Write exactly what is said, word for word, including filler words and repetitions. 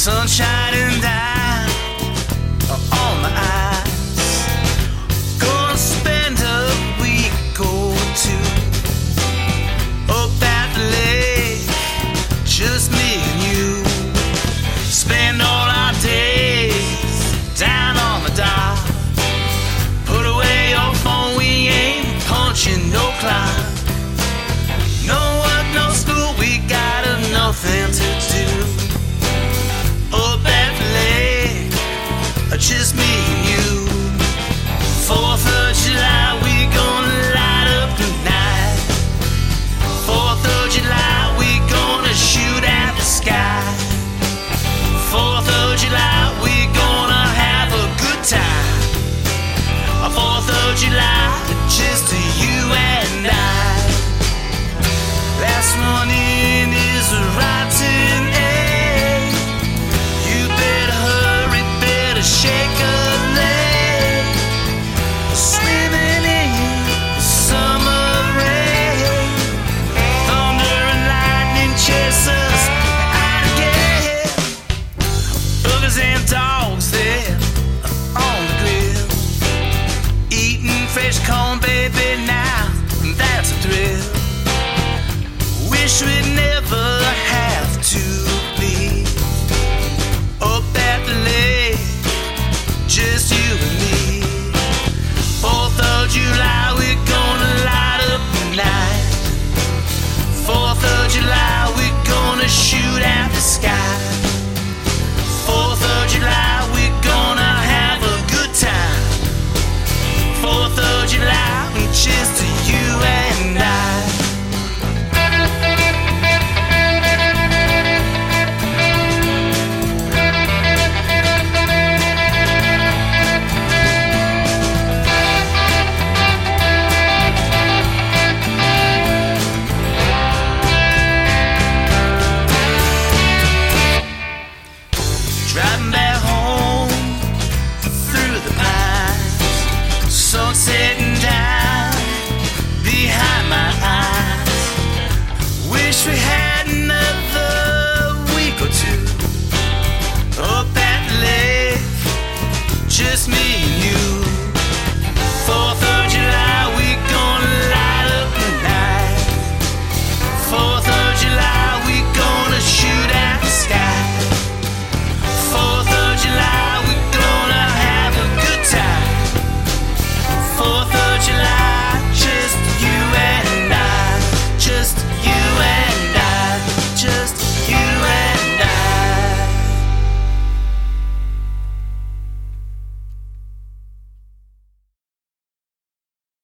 sunshine and I on my eyes. Gonna spend a week or two up at the lake, just me and you. Spend all our days down on the dock. Put away your phone, we ain't punching no clock. No work, no school, we got nothing to do. Up at the lake, just me and you. Fourth of July, we gonna light up the night. Fourth of July, we gonna shoot at the sky. Fourth of July, we gonna have a good time. Fourth of July.